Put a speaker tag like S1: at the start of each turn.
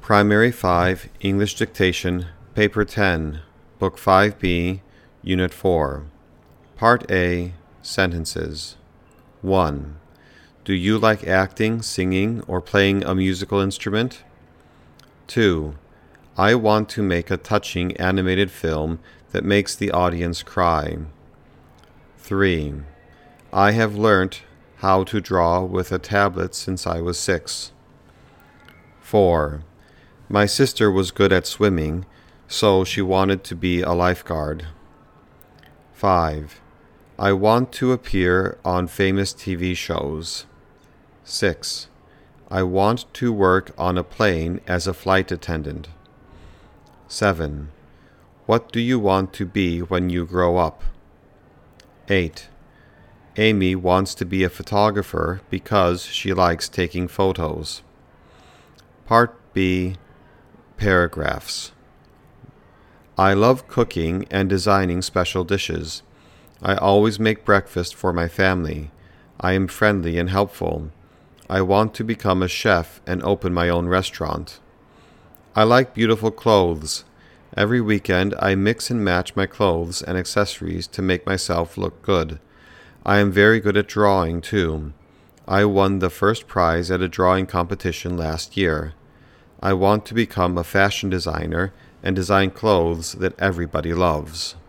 S1: Primary 5, English Dictation, Paper 10, Book 5B, Unit 4. Part A, Sentences. 1. Do you like acting, singing, or playing a musical instrument? 2. I want to make a touching animated film that makes the audience cry. 3. I have learnt how to draw with a tablet since I was 6. 4. My sister was good at swimming, so she wanted to be a lifeguard. 5. I want to appear on famous TV shows. 6. I want to work on a plane as a flight attendant. 7. What do you want to be when you grow up? 8. Amy wants to be a photographer because she likes taking photos. Part B, Paragraphs. I love cooking and designing special dishes. I always make breakfast for my family. I am friendly and helpful. I want to become a chef and open my own restaurant. I like beautiful clothes. Every weekend I mix and match my clothes and accessories to make myself look good. I am very good at drawing, too. I won the first prize at a drawing competition last year. I want to become a fashion designer and design clothes that everybody loves.